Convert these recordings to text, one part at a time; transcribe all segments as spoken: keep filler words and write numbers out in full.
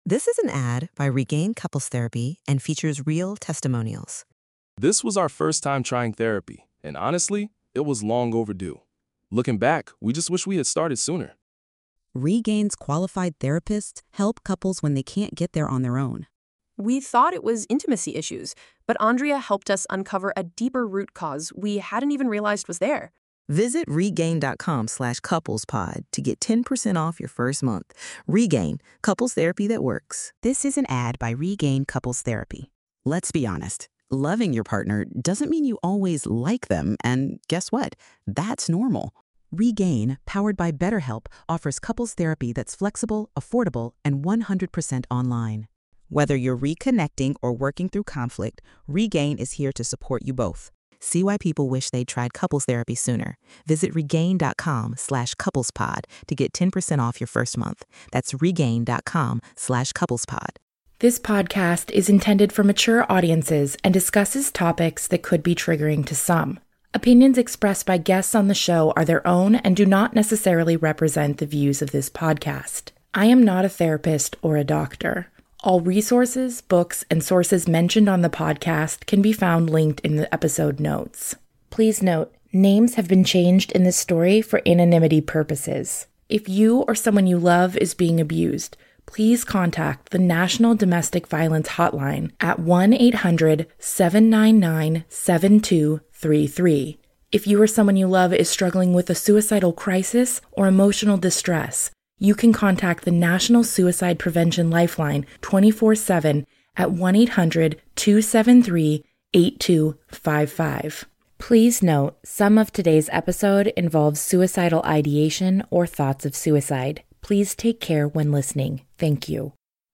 This is an ad by Regain Couples Therapy and features real testimonials. This was our first time trying therapy, and honestly, it was long overdue. Looking back, we just wish we had started sooner. Regain's qualified therapists help couples when they can't get there on their own. We thought it was intimacy issues, but Andrea helped us uncover a deeper root cause we hadn't even realized was there. Visit regain.com slash couplespod to get ten percent off your first month. Regain, couples therapy that works. This is an ad by Regain Couples Therapy. Let's be honest, loving your partner doesn't mean you always like them, and guess what? That's normal. Regain, powered by BetterHelp, offers couples therapy that's flexible, affordable, and one hundred percent online. Whether you're reconnecting or working through conflict, Regain is here to support you both. See why people wish they'd tried couples therapy sooner. Visit regain.com slash couplespod to get ten percent off your first month. That's regain.com slash couplespod. This podcast is intended for mature audiences and discusses topics that could be triggering to some. Opinions expressed by guests on the show are their own and do not necessarily represent the views of this podcast. I am not a therapist or a doctor. All resources, books, and sources mentioned on the podcast can be found linked in the episode notes. Please note, names have been changed in this story for anonymity purposes. If you or someone you love is being abused, please contact the National Domestic Violence Hotline at one eight hundred seven nine nine seven two three three. If you or someone you love is struggling with a suicidal crisis or emotional distress, you can contact the National Suicide Prevention Lifeline twenty-four seven at one eight hundred two seven three eight two five five. Please note, some of today's episode involves suicidal ideation or thoughts of suicide. Please take care when listening. Thank you.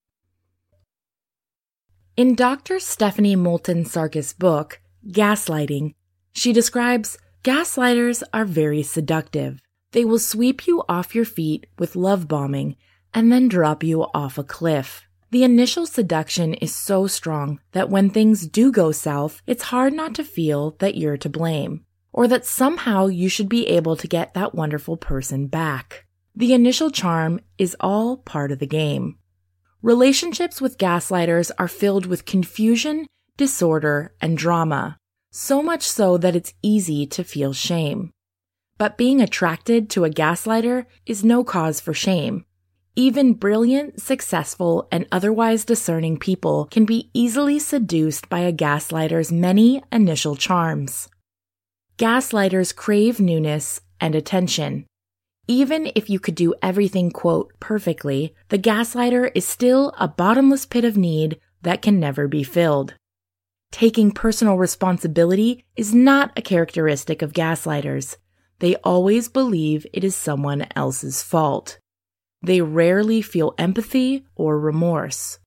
In Doctor Stephanie Moulton Sarkis' book, Gaslighting, she describes, gaslighters are very seductive. They will sweep you off your feet with love bombing and then drop you off a cliff. The initial seduction is so strong that when things do go south, it's hard not to feel that you're to blame, or that somehow you should be able to get that wonderful person back. The initial charm is all part of the game. Relationships with gaslighters are filled with confusion, disorder, and drama, so much so that it's easy to feel shame. But being attracted to a gaslighter is no cause for shame. Even brilliant, successful, and otherwise discerning people can be easily seduced by a gaslighter's many initial charms. Gaslighters crave newness and attention. Even if you could do everything, quote, perfectly, the gaslighter is still a bottomless pit of need that can never be filled. Taking personal responsibility is not a characteristic of gaslighters. They always believe it is someone else's fault. They rarely feel empathy or remorse.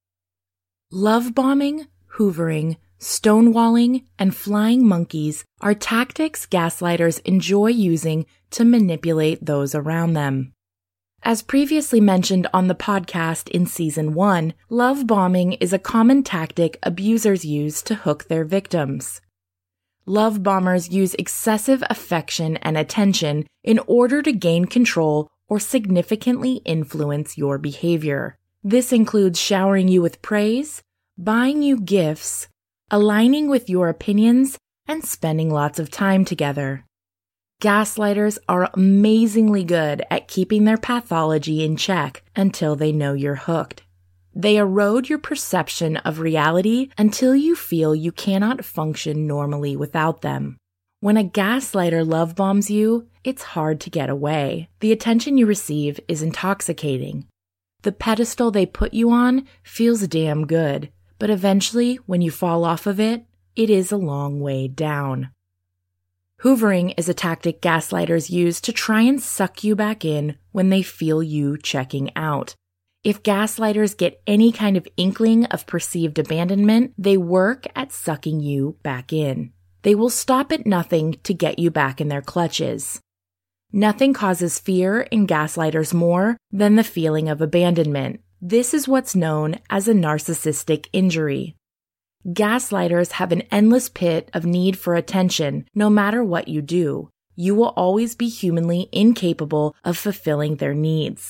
Love bombing, hoovering, stonewalling, and flying monkeys are tactics gaslighters enjoy using to manipulate those around them. As previously mentioned on the podcast in Season one, love bombing is a common tactic abusers use to hook their victims. Love bombers use excessive affection and attention in order to gain control or significantly influence your behavior. This includes showering you with praise, buying you gifts, aligning with your opinions, and spending lots of time together. Gaslighters are amazingly good at keeping their pathology in check until they know you're hooked. They erode your perception of reality until you feel you cannot function normally without them. When a gaslighter love bombs you, it's hard to get away. The attention you receive is intoxicating. The pedestal they put you on feels damn good, but eventually, when you fall off of it, it is a long way down. Hoovering is a tactic gaslighters use to try and suck you back in when they feel you checking out. If gaslighters get any kind of inkling of perceived abandonment, they work at sucking you back in. They will stop at nothing to get you back in their clutches. Nothing causes fear in gaslighters more than the feeling of abandonment. This is what's known as a narcissistic injury. Gaslighters have an endless pit of need for attention no matter what you do. You will always be humanly incapable of fulfilling their needs.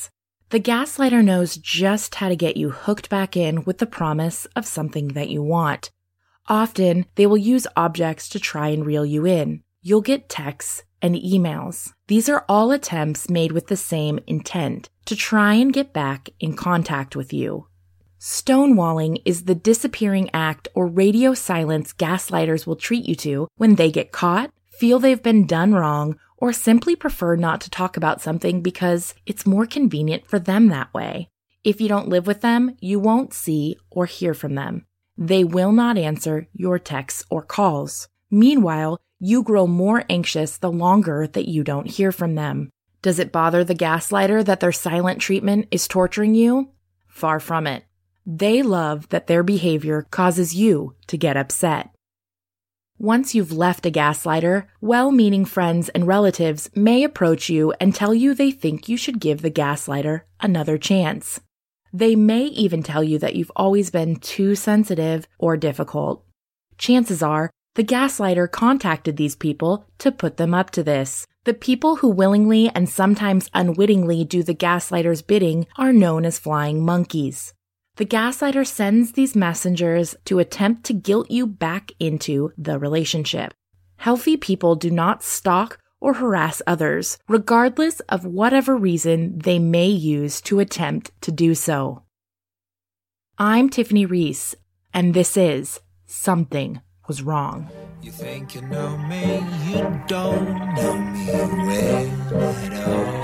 The gaslighter knows just how to get you hooked back in with the promise of something that you want. Often, they will use objects to try and reel you in. You'll get texts and emails. These are all attempts made with the same intent, to try and get back in contact with you. Stonewalling is the disappearing act or radio silence gaslighters will treat you to when they get caught, feel they've been done wrong, or simply prefer not to talk about something because it's more convenient for them that way. If you don't live with them, you won't see or hear from them. They will not answer your texts or calls. Meanwhile, you grow more anxious the longer that you don't hear from them. Does it bother the gaslighter that their silent treatment is torturing you? Far from it. They love that their behavior causes you to get upset. Once you've left a gaslighter, well-meaning friends and relatives may approach you and tell you they think you should give the gaslighter another chance. They may even tell you that you've always been too sensitive or difficult. Chances are, the gaslighter contacted these people to put them up to this. The people who willingly and sometimes unwittingly do the gaslighter's bidding are known as flying monkeys. The gaslighter sends these messengers to attempt to guilt you back into the relationship. Healthy people do not stalk or harass others, regardless of whatever reason they may use to attempt to do so. I'm Tiffany Reese, and this is Something Was Wrong. You think you know me, you don't know me well at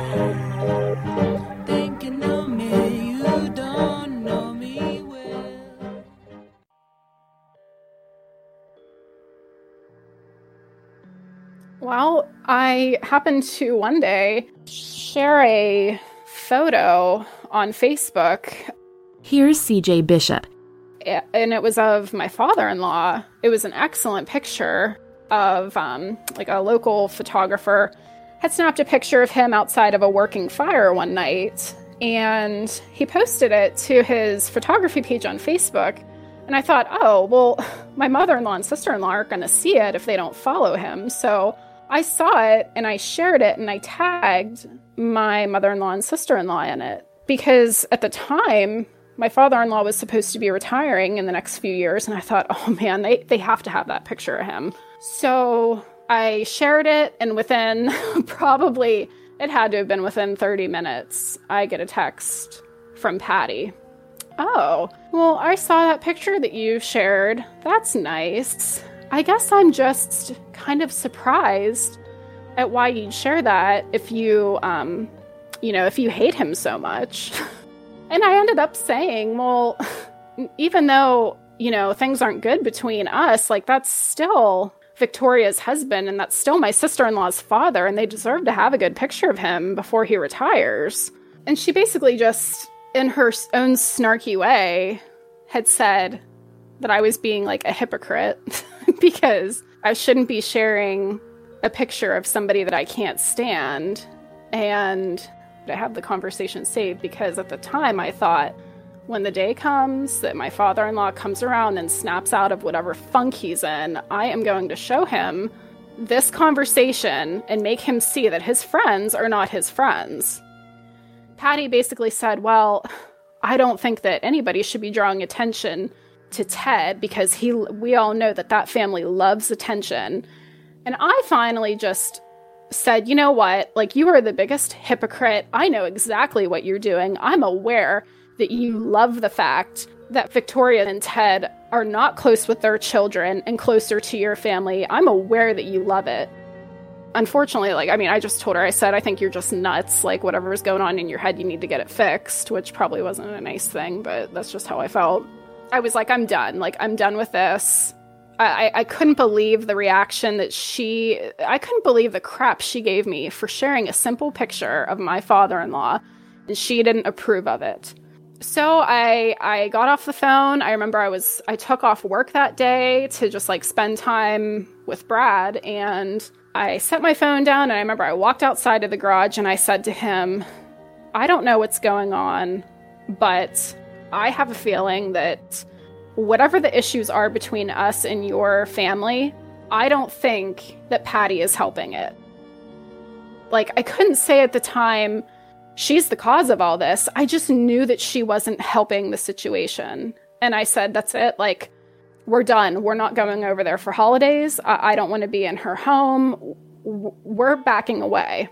all. Think you know me, you don't know me well. Well, I happened to one day share a photo on Facebook. Here's C J Bishop. And it was of my father-in-law. It was an excellent picture of um, like a local photographer had snapped a picture of him outside of a working fire one night. And he posted it to his photography page on Facebook. And I thought, oh, well, my mother-in-law and sister-in-law aren't going to see it if they don't follow him. So I saw it and I shared it and I tagged my mother-in-law and sister-in-law in it. Because at the time, my father-in-law was supposed to be retiring in the next few years, and I thought, oh man, they, they have to have that picture of him. So I shared it, and within probably, it had to have been within thirty minutes, I get a text from Patty. Oh, well, I saw that picture that you shared. That's nice. I guess I'm just kind of surprised at why you'd share that if you, um, you know, if you hate him so much. And I ended up saying, well, even though, you know, things aren't good between us, like that's still Victoria's husband and that's still my sister-in-law's father and they deserve to have a good picture of him before he retires. And she basically just, in her own snarky way, had said that I was being like a hypocrite because I shouldn't be sharing a picture of somebody that I can't stand. And I have the conversation saved because at the time I thought when the day comes that my father-in-law comes around and snaps out of whatever funk he's in, I am going to show him this conversation and make him see that his friends are not his friends. Patty basically said, well, I don't think that anybody should be drawing attention to Ted because he, we all know that that family loves attention. And I finally just said, you know what, like you are the biggest hypocrite. I know exactly what you're doing. I'm aware that you love the fact that Victoria and Ted are not close with their children and closer to your family. I'm aware that you love it. Unfortunately, like, I mean, I just told her, I said, I think you're just nuts. Like whatever's going on in your head, you need to get it fixed, which probably wasn't a nice thing, but that's just how I felt. I was like, I'm done. Like, I'm done with this. I, I couldn't believe the reaction that she, I couldn't believe the crap she gave me for sharing a simple picture of my father-in-law, and she didn't approve of it. So I, I got off the phone. I remember I was, I took off work that day to just like spend time with Brad, and I set my phone down, and I remember I walked outside of the garage and I said to him, I don't know what's going on, but I have a feeling that whatever the issues are between us and your family, I don't think that Patty is helping it. Like, I couldn't say at the time she's the cause of all this. I just knew that she wasn't helping the situation. And I said, that's it. Like, we're done. We're not going over there for holidays. I, I don't want to be in her home. W- we're backing away.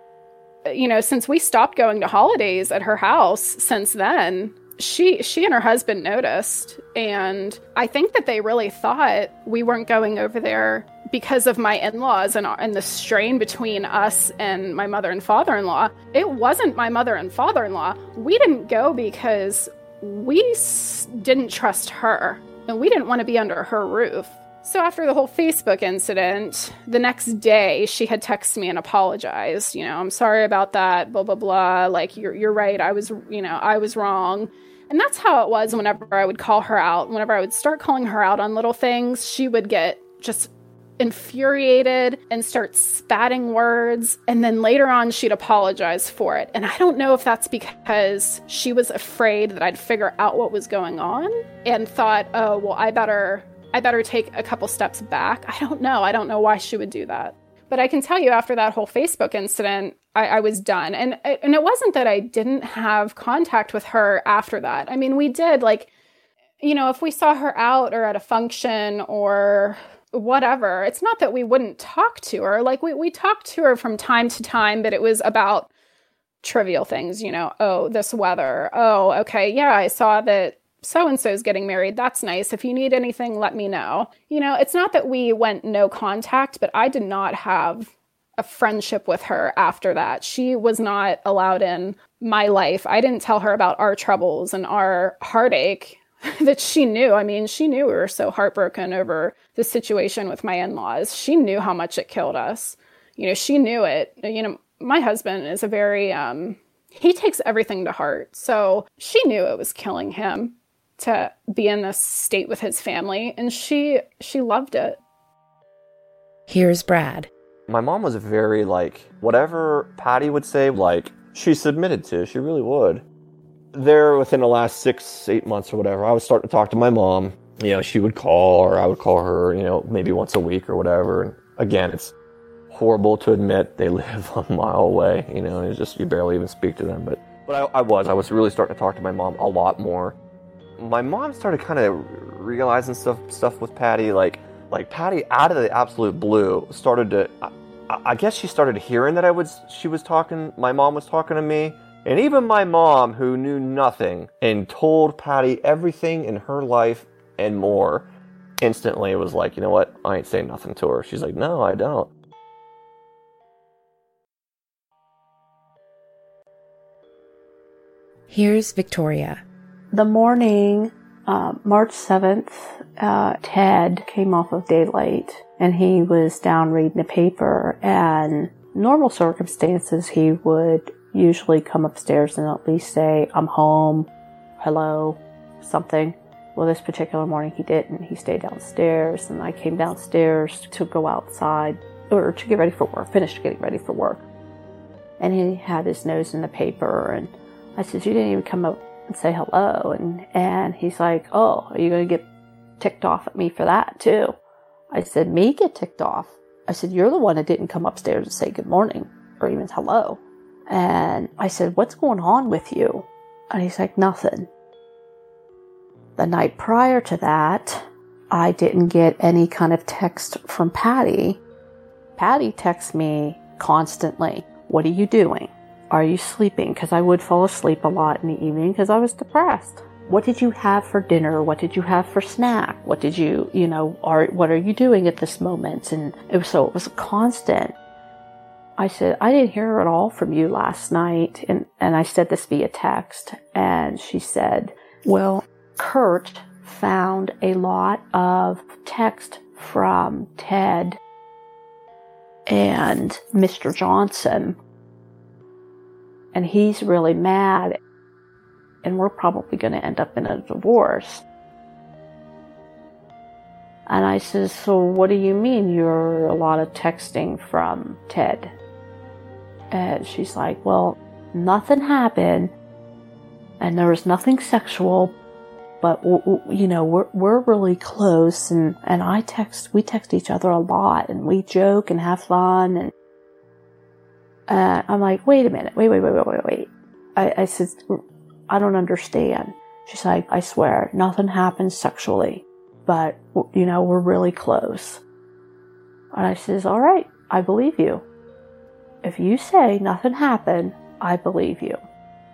You know, since we stopped going to holidays at her house since then, she she and her husband noticed. And I think that they really thought we weren't going over there because of my in-laws and, and the strain between us and my mother and father-in-law. It wasn't my mother and father-in-law. We didn't go because we s- didn't trust her, and we didn't want to be under her roof. So after the whole Facebook incident, the next day she had texted me and apologized. You know, I'm sorry about that, blah, blah, blah. Like, you're you're right. I was, you know, I was wrong. And that's how it was whenever I would call her out. Whenever I would start calling her out on little things, she would get just infuriated and start spatting words. And then later on, she'd apologize for it. And I don't know if that's because she was afraid that I'd figure out what was going on and thought, oh, well, I better... I better take a couple steps back. I don't know. I don't know why she would do that. But I can tell you after that whole Facebook incident, I, I was done. And, and it wasn't that I didn't have contact with her after that. I mean, we did, like, you know, if we saw her out or at a function or whatever, it's not that we wouldn't talk to her. Like, we, we talked to her from time to time, but it was about trivial things, you know, oh, this weather. Oh, okay, yeah, I saw that so-and-so's getting married. That's nice. If you need anything, let me know. You know, it's not that we went no contact, but I did not have a friendship with her after that. She was not allowed in my life. I didn't tell her about our troubles and our heartache that she knew. I mean, she knew we were so heartbroken over the situation with my in-laws. She knew how much it killed us. You know, she knew it. You know, my husband is a very, um, he takes everything to heart. So she knew it was killing him to be in this state with his family, and she she loved it. Here's Brad. My mom was very, like, whatever Patty would say, like, she submitted to. She really would. There, within the last six, eight months or whatever, I was starting to talk to my mom. You know, she would call, or I would call her, you know, maybe once a week or whatever. And again, it's horrible to admit they live a mile away, you know, and it's just, you barely even speak to them. But, but I, I was. I was really starting to talk to my mom a lot more. My mom started kind of realizing stuff stuff with Patty, like like Patty out of the absolute blue started to, I, I guess she started hearing that I was she was talking, my mom was talking to me, and even my mom, who knew nothing and told Patty everything in her life and more, instantly was like, you know what, I ain't saying nothing to her. She's like, no, I don't. Here's Victoria. The morning, uh, March seventh, uh, Ted came off of daylight, and he was down reading the paper, and normal circumstances, he would usually come upstairs and at least say, I'm home, hello, something. Well, this particular morning he didn't. He stayed downstairs, and I came downstairs to go outside, or to get ready for work, finish getting ready for work. And he had his nose in the paper, and I said, you didn't even come up and say hello. And, and he's like, oh, are you going to get ticked off at me for that too? I said, me get ticked off? I said, you're the one that didn't come upstairs and say good morning or even hello. And I said, what's going on with you? And he's like, nothing. The night prior to that, I didn't get any kind of text from Patty. Patty texts me constantly. What are you doing? Are you sleeping? Because I would fall asleep a lot in the evening because I was depressed. What did you have for dinner? What did you have for snack? What did you, you know, are, what are you doing at this moment? And it was, so it was a constant. I said, I didn't hear at all from you last night. And, and I said this via text. And she said, well, Kurt found a lot of text from Ted and Mister Johnson. And he's really mad, and we're probably going to end up in a divorce. And I says, so what do you mean you're a lot of texting from Ted? And she's like, well, nothing happened, and there was nothing sexual, but, you know, we're we're really close, and, and I text, we text each other a lot, and we joke and have fun, and Uh, I'm like, wait a minute, wait, wait, wait, wait, wait, wait. I, I said, I don't understand. She's like, I swear, nothing happens sexually, but, you know, we're really close. And I says, all right, I believe you. If you say nothing happened, I believe you.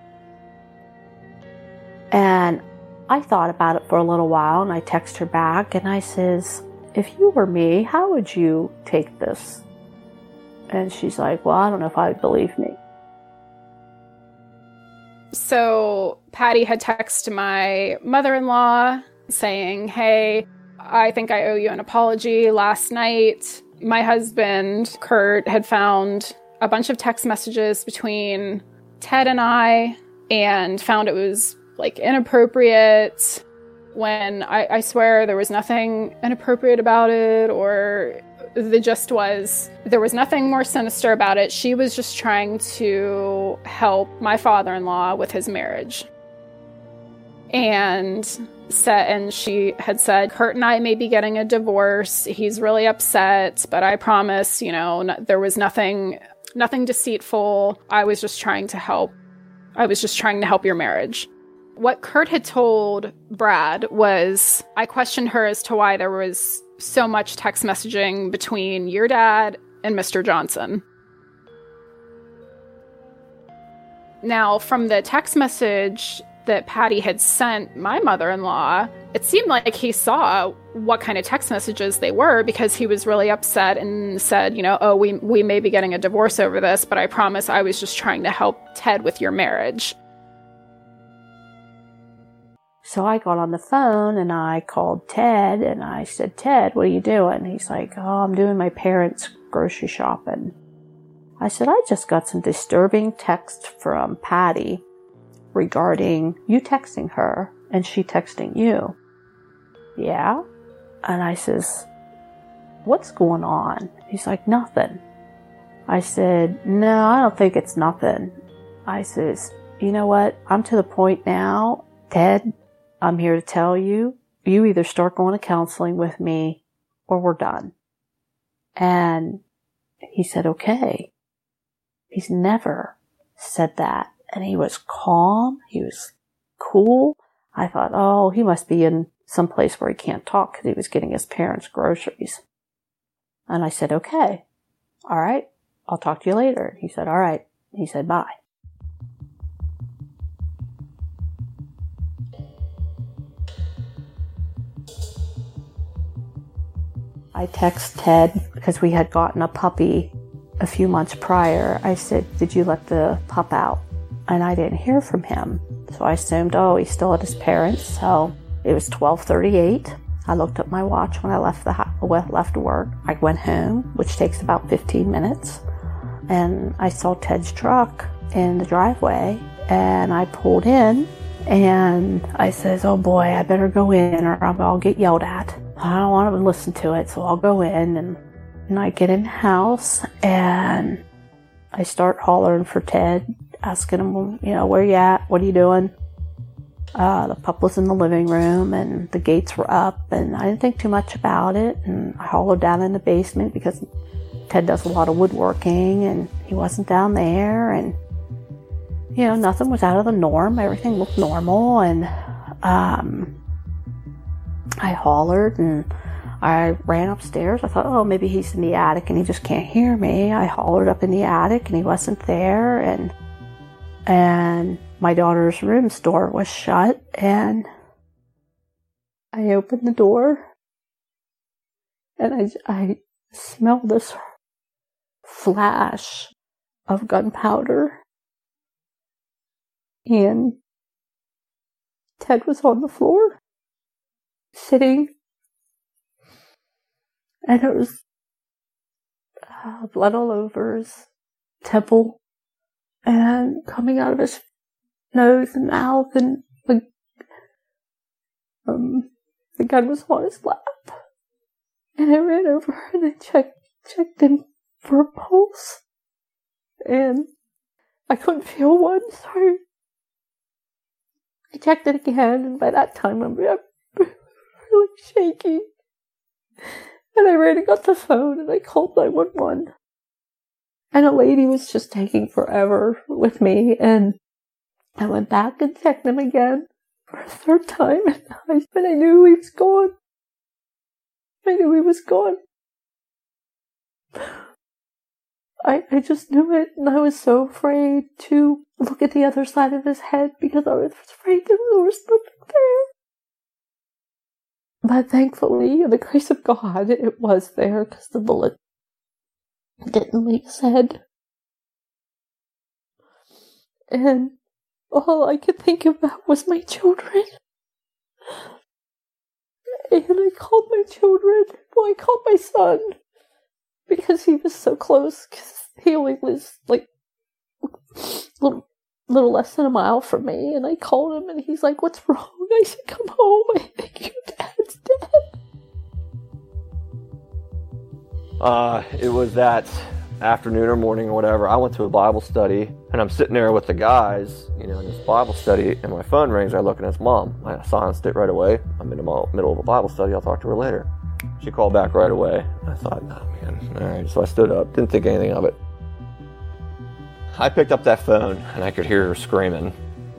And I thought about it for a little while, and I text her back, and I says, if you were me, how would you take this? And she's like, well, I don't know if I would believe me. So Patty had texted my mother-in-law saying, hey, I think I owe you an apology. Last night, my husband, Kurt, had found a bunch of text messages between Ted and I and found it was, like, inappropriate when I, I swear there was nothing inappropriate about it, or the gist was there was nothing more sinister about it. She was just trying to help my father-in-law with his marriage. And said, and she had said, Kurt and I may be getting a divorce. He's really upset, but I promise, you know, n- there was nothing, nothing deceitful. I was just trying to help. I was just trying to help your marriage. What Kurt had told Brad was, I questioned her as to why there was so much text messaging between your dad and Mister Johnson. Now, from the text message that Patty had sent my mother-in-law, it seemed like he saw what kind of text messages they were, because he was really upset and said, you know, oh, we we may be getting a divorce over this, but I promise I was just trying to help Ted with your marriage. So I got on the phone and I called Ted and I said, Ted, what are you doing? He's like, oh, I'm doing my parents' grocery shopping. I said, I just got some disturbing text from Patty regarding you texting her and she texting you. Yeah? And I says, what's going on? He's like, nothing. I said, no, I don't think it's nothing. I says, you know what? I'm to the point now, Ted, I'm here to tell you, you either start going to counseling with me or we're done. And he said, okay. He's never said that. And he was calm. He was cool. I thought, oh, he must be in some place where he can't talk because he was getting his parents' groceries. And I said, okay. All right. I'll talk to you later. He said, all right. He said, bye. I text Ted because we had gotten a puppy a few months prior. I said, did you let the pup out? And I didn't hear from him. So I assumed, oh, he's still at his parents. So it was twelve thirty-eight. I looked at my watch when I left the left work. I went home, which takes about fifteen minutes. And I saw Ted's truck in the driveway. And I pulled in. And I says, oh boy, I better go in or I'll get yelled at. I don't want to listen to it, so I'll go in. And, and I get in the house and I start hollering for Ted, asking him, you know, where you at? What are you doing? Uh, the pup was in the living room and the gates were up and I didn't think too much about it. And I hollered down in the basement because Ted does a lot of woodworking and he wasn't down there. And, you know, nothing was out of the norm. Everything looked normal. And um, I hollered and I ran upstairs. I thought, oh, maybe he's in the attic and he just can't hear me. I hollered up in the attic and he wasn't there. And and my daughter's room's door was shut. And I opened the door and I, I smelled this flash of gunpowder. And Ted was on the floor, sitting, and it was uh, blood all over his temple, and coming out of his nose and mouth, and the, um, the gun was on his lap. And I ran over and I checked, checked him for a pulse, and I couldn't feel one, so I checked it again, and by that time I'm really shaky. And I ran and got the phone, and I called nine one one. And a lady was just taking forever with me, and I went back and checked him again for a third time, and I, and I knew he was gone. I knew he was gone. I, I just knew it, and I was so afraid to look at the other side of his head because I was afraid there was nothing there. But thankfully, in the grace of God, it was there because the bullet didn't leave his head. And all I could think about was my children. And I called my children. Well, I called my son. Because he was so close. Because he only lives, like, a little, little less than a mile from me. And I called him and he's like, "What's wrong?" I said, "Come home. I think your dad's dead." Uh, it was that afternoon or morning or whatever. I went to a Bible study, and I'm sitting there with the guys, you know, in this Bible study, and my phone rings. I look, and it's Mom. I silenced it right away. I'm in the middle of a Bible study. I'll talk to her later. She called back right away. I thought, oh man, all right. So I stood up, didn't think anything of it. I picked up that phone, and I could hear her screaming.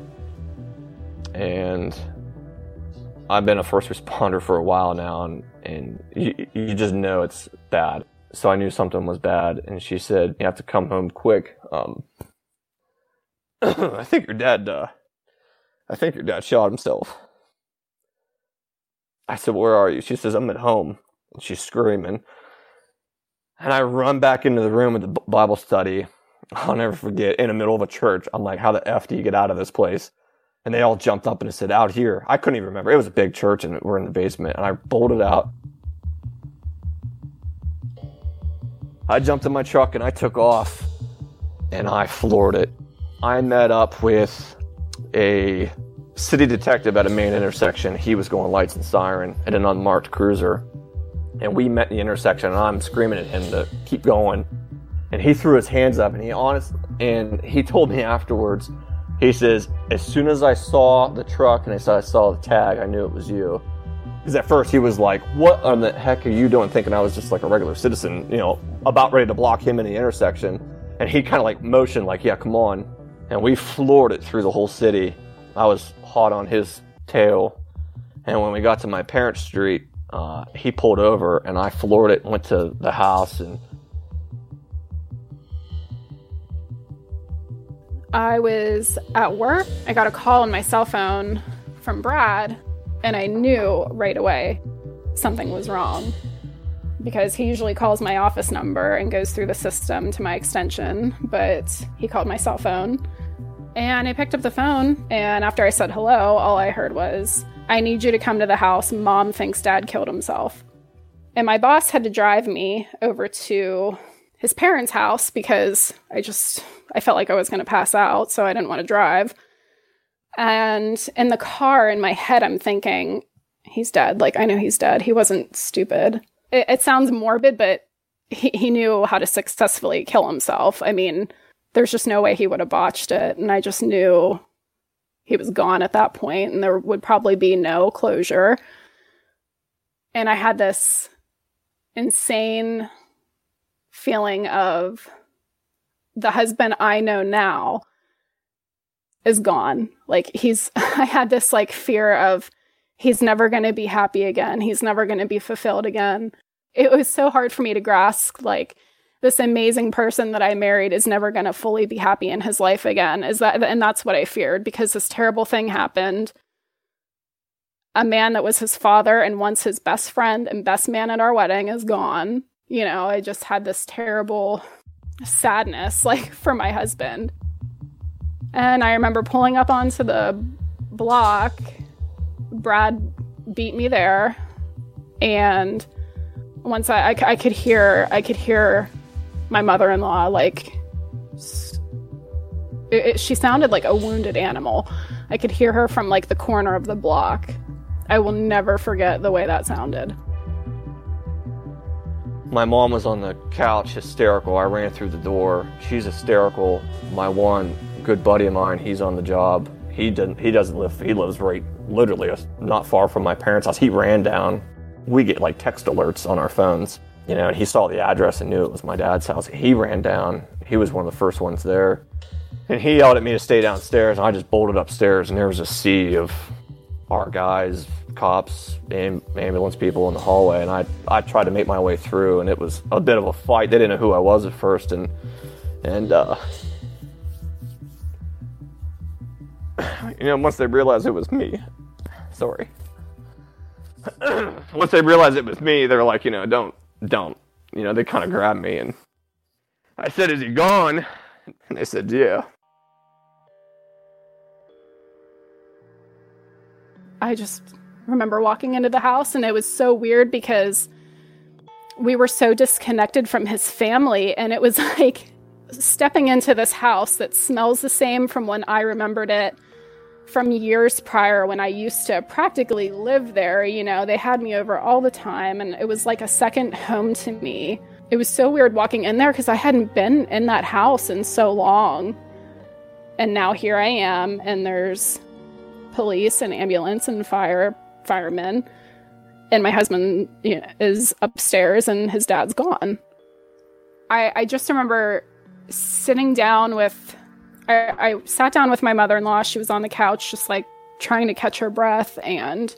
And I've been a first responder for a while now, and, and you, you just know it's bad. So I knew something was bad, and she said, "You have to come home quick. Um, I think your dad, uh, I think your dad shot himself." I said, "Where are you?" She says, "I'm at home." And she's screaming. And I run back into the room with the Bible study. I'll never forget, in the middle of a church. I'm like, "How the F do you get out of this place?" And they all jumped up and said, "Out here." I couldn't even remember. It was a big church, and we're in the basement. And I bolted out. I jumped in my truck and I took off, and I floored it. I met up with a city detective at a main intersection. He was going lights and siren at an unmarked cruiser. And we met in the intersection, and I'm screaming at him to keep going. And he threw his hands up, and he honest, and he told me afterwards, he says, "As soon as I saw the truck and I saw, I saw the tag, I knew it was you." Because at first he was like, "What on the heck are you doing?" Thinking I was just like a regular citizen, you know, about ready to block him in the intersection. And he kind of like motioned like, "Yeah, come on." And we floored it through the whole city. I was hot on his tail. And when we got to my parents' street, uh, he pulled over, and I floored it and went to the house. And I was at work. I got a call on my cell phone from Brad, and I knew right away something was wrong because he usually calls my office number and goes through the system to my extension, but he called my cell phone. And I picked up the phone, and after I said hello, all I heard was, "I need you to come to the house. Mom thinks Dad killed himself." And my boss had to drive me over to his parents' house because I just, I felt like I was going to pass out, so I didn't want to drive. And in the car, in my head, I'm thinking, he's dead. Like, I know he's dead. He wasn't stupid. It, it sounds morbid, but he, he knew how to successfully kill himself. I mean, there's just no way he would have botched it. And I just knew he was gone at that point, and there would probably be no closure. And I had this insane feeling of the husband I know now is gone. Like, he's, I had this like fear of he's never going to be happy again. He's never going to be fulfilled again. It was so hard for me to grasp, like, this amazing person that I married is never going to fully be happy in his life again. Is that, and that's what I feared, because this terrible thing happened. A man that was his father and once his best friend and best man at our wedding is gone. You know, I just had this terrible sadness, like, for my husband. And I remember pulling up onto the block. Brad beat me there. And once I, I, I could hear, I could hear my mother-in-law, like, it, it, she sounded like a wounded animal. I could hear her from, like, the corner of the block. I will never forget the way that sounded. My mom was on the couch, hysterical. I ran through the door. She's hysterical. My one good buddy of mine, he's on the job. He didn't. He doesn't live. He lives right, literally, not far from my parents' house. He ran down. We get like text alerts on our phones, you know. And he saw the address and knew it was my dad's house. He ran down. He was one of the first ones there. And he yelled at me to stay downstairs, and I just bolted upstairs, and there was a sea of our guys, cops, and ambulance people in the hallway, and I I tried to make my way through, and it was a bit of a fight. They didn't know who I was at first, and and uh, you know, once they realized it was me, sorry. Once they realized it was me, they were like, you know, don't, don't, you know, they kind of grabbed me, and I said, "Is he gone?" And they said, "Yeah." I just remember walking into the house, and it was so weird because we were so disconnected from his family, and it was like stepping into this house that smells the same from when I remembered it from years prior when I used to practically live there. You know, they had me over all the time, and it was like a second home to me. It was so weird walking in there because I hadn't been in that house in so long. And now here I am, and there's police and ambulance and fire firemen, and my husband, you know, is upstairs and his dad's gone. I, I just remember sitting down with, I, I sat down with my mother-in-law. She was on the couch just like trying to catch her breath, and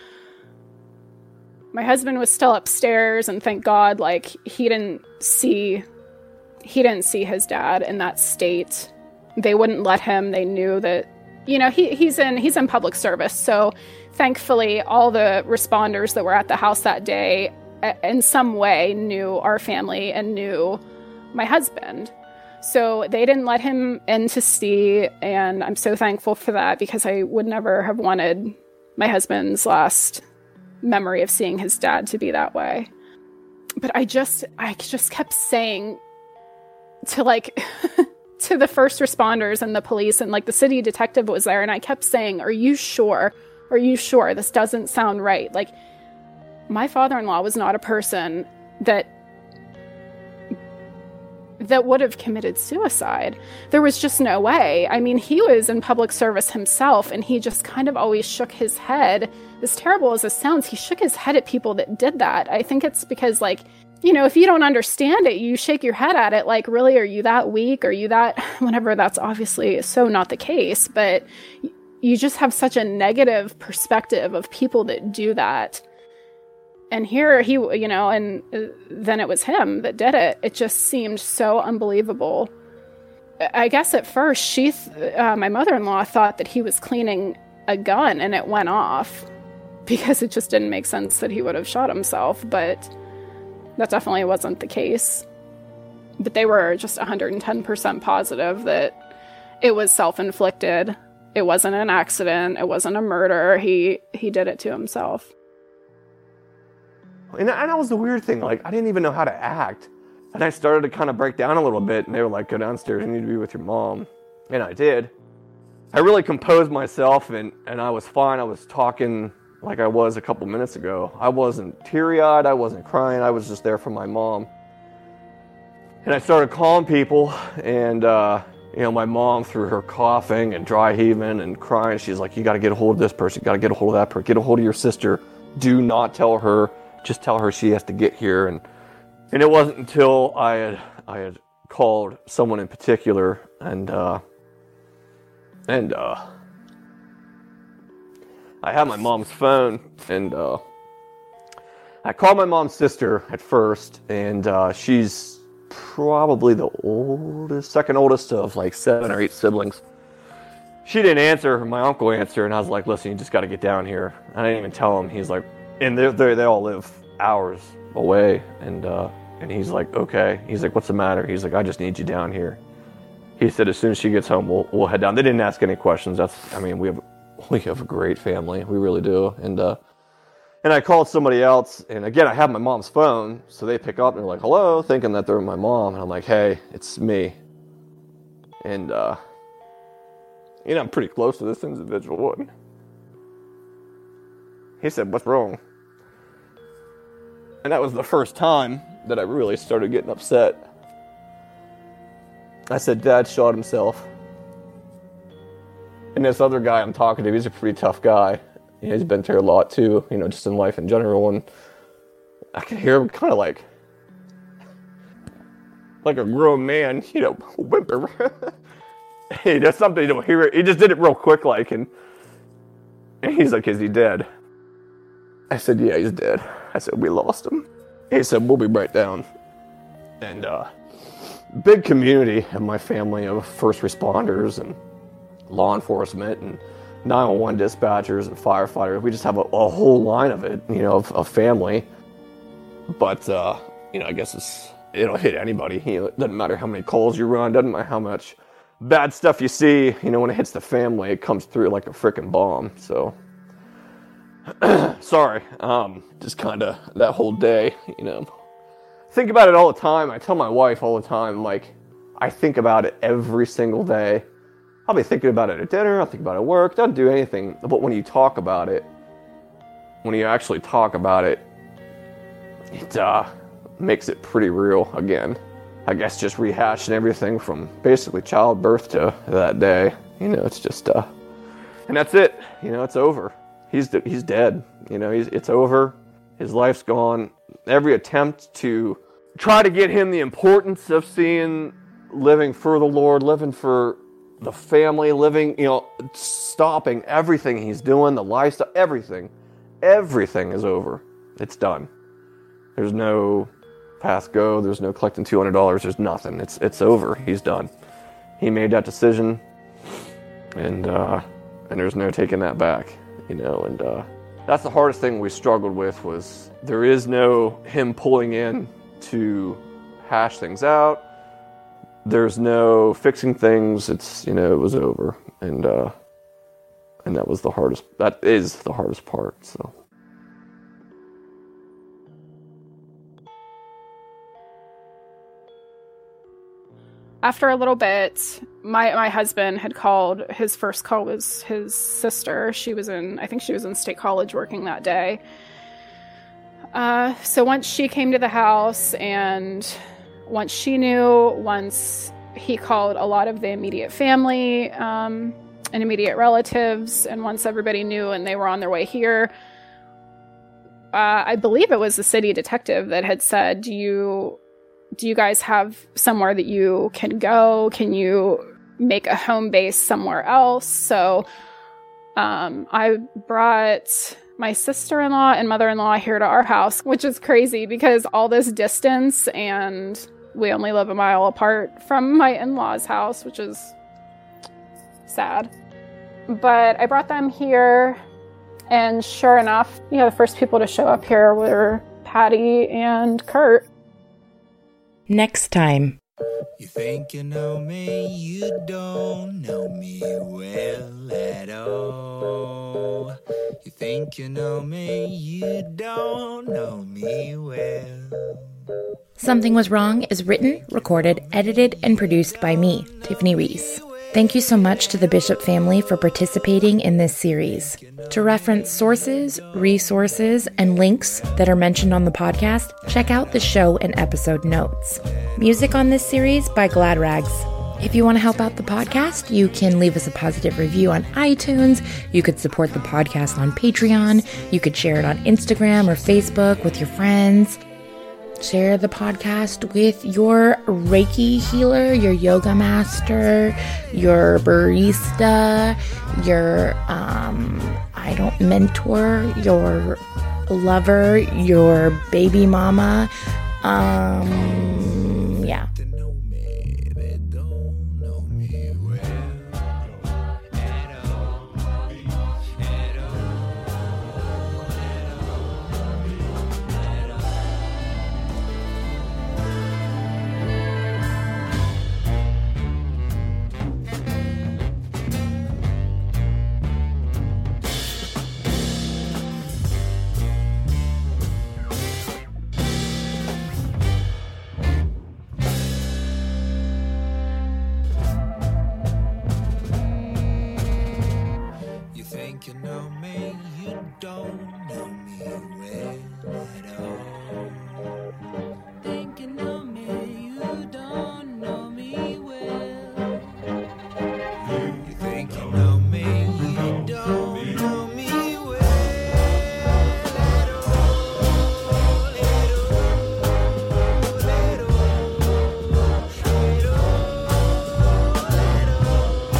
my husband was still upstairs, and thank God, like he didn't see, he didn't see his dad in that state. They wouldn't let him. They knew that, you know, he he's in he's in public service. So thankfully, all the responders that were at the house that day in some way knew our family and knew my husband. So they didn't let him in to see, and I'm so thankful for that because I would never have wanted my husband's last memory of seeing his dad to be that way. But I just I just kept saying to like to the first responders and the police, and like the city detective was there, and I kept saying, "Are you sure? Are you sure? This doesn't sound right." Like, my father-in-law was not a person that that would have committed suicide. There was just no way. I mean, he was in public service himself, and he just kind of always shook his head. As terrible as this sounds, he shook his head at people that did that. I think it's because, like, you know, if you don't understand it, you shake your head at it like, really, are you that weak? Are you that, whenever that's obviously so not the case, but you just have such a negative perspective of people that do that. And here he, you know, and then it was him that did it. It just seemed so unbelievable. I guess at first she, uh, my mother-in-law thought that he was cleaning a gun and it went off because it just didn't make sense that he would have shot himself, but that definitely wasn't the case. But they were just one hundred ten percent positive that it was self-inflicted. It wasn't an accident. It wasn't a murder. He he did it to himself. And that was the weird thing. Like, I didn't even know how to act. And I started to kind of break down a little bit, and they were like, "Go downstairs, you need to be with your mom." And I did. I really composed myself, and, and I was fine. I was talking like I was a couple minutes ago. I wasn't teary-eyed, I wasn't crying, I was just there for my mom. And I started calling people, and uh, you know, my mom, through her coughing and dry heaving and crying, she's like, "You gotta get a hold of this person, you gotta get a hold of that person, get a hold of your sister. Do not tell her, just tell her she has to get here." And and it wasn't until I had I had called someone in particular, and uh, and uh, I had my mom's phone, and uh, I called my mom's sister at first, and uh, she's probably the oldest, second oldest of like seven or eight siblings. She didn't answer. My uncle answered, and I was like, "Listen, you just got to get down here." I didn't even tell him. He's like, and they they they all live hours away, and uh, and he's like, "Okay." He's like, "What's the matter?" He's like, "I just need you down here." He said, "As soon as she gets home, we'll we'll head down." They didn't ask any questions. That's, I mean, we have we have a great family, we really do. And uh, and I called somebody else, and again, I have my mom's phone, so they pick up and they're like, "Hello," thinking that they're my mom, and I'm like, "Hey, it's me." And uh, you know, I'm pretty close to this individual. He said, "What's wrong?" And that was the first time that I really started getting upset. I said, "Dad shot himself." And this other guy I'm talking to, he's a pretty tough guy. You know, he's been through a lot too, you know, just in life in general. And I could hear him kind of like, like a grown man, you know, whimper. Hey, that's something you don't hear. He just did it real quick, like, and, and he's like, is he dead? I said, yeah, he's dead. I said, we lost him. He said, we'll be right down. And, uh, big community in my family of first responders and law enforcement and nine one one dispatchers and firefighters. We just have a, a whole line of it, you know, of, of family. But, uh, you know, I guess it's, it'll hit anybody. You know, it doesn't matter how many calls you run, doesn't matter how much bad stuff you see. You know, when it hits the family, it comes through like a freaking bomb. So, sorry, um, just kind of that whole day, you know. Think about it all the time. I tell my wife all the time, like, I think about it every single day. I'll be thinking about it at dinner, I'll think about it at work, don't do anything. But when you talk about it, when you actually talk about it, it uh, makes it pretty real again. I guess just rehashing everything from basically childbirth to that day. You know, it's just, uh, and that's it. You know, it's over. He's he's dead. You know, he's it's over. His life's gone. Every attempt to try to get him the importance of seeing, living for the Lord, living for the family, living, you know, stopping everything he's doing, the lifestyle, everything, everything is over. It's done. There's no pass go. There's no collecting two hundred dollars. There's nothing. It's it's over. He's done. He made that decision, and uh, and there's no taking that back. You know, and uh, that's the hardest thing we struggled with was there is no him pulling in to hash things out. There's no fixing things. It's, you know, it was over, and uh, and that was the hardest. That is the hardest part. So. After a little bit, my my husband had called. His first call was his sister. She was in, I think she was in State College working that day. Uh, so once she came to the house, and once she knew, once he called a lot of the immediate family um, and immediate relatives, and once everybody knew and they were on their way here, uh, I believe it was the city detective that had said, do you... Do you guys have somewhere that you can go? Can you make a home base somewhere else? So um, I brought my sister-in-law and mother-in-law here to our house, which is crazy because all this distance, and we only live a mile apart from my in-laws' house, which is sad. But I brought them here, and sure enough, you know, the first people to show up here were Patty and Kurt. Next time. You think you know me, you don't know me well at all. You think you know me, you don't know me well. Something Was Wrong is written, recorded, edited, and produced by me, Tiffany Reese. Thank you so much to the Bishop family for participating in this series. To reference sources, resources, and links that are mentioned on the podcast, check out the show and episode notes. Music on this series by Glad Rags. If you want to help out the podcast, you can leave us a positive review on iTunes. You could support the podcast on Patreon. You could share it on Instagram or Facebook with your friends. Share the podcast with your Reiki healer, your yoga master, your barista, your, um, I don't, mentor, your lover, your baby mama. Um, yeah. You know me, you don't know me well at all. Think you know me, you don't know me well. You think you know me, you don't know me well at all. At all, at all, at all, at all.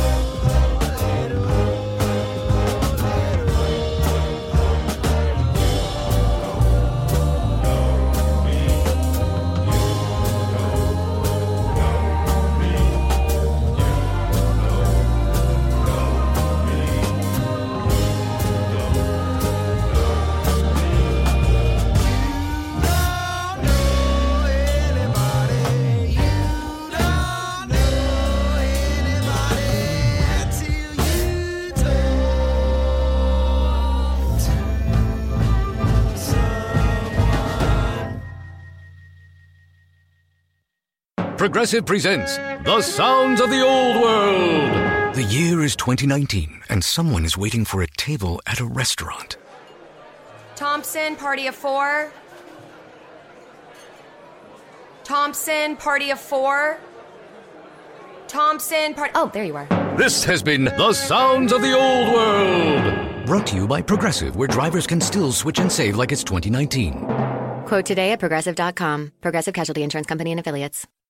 Progressive presents The Sounds of the Old World. The year is twenty nineteen, and someone is waiting for a table at a restaurant. Thompson, party of four. Thompson, party of four. Thompson, party... Oh, there you are. This has been The Sounds of the Old World. Brought to you by Progressive, where drivers can still switch and save like it's twenty nineteen. Quote today at Progressive dot com. Progressive Casualty Insurance Company and Affiliates.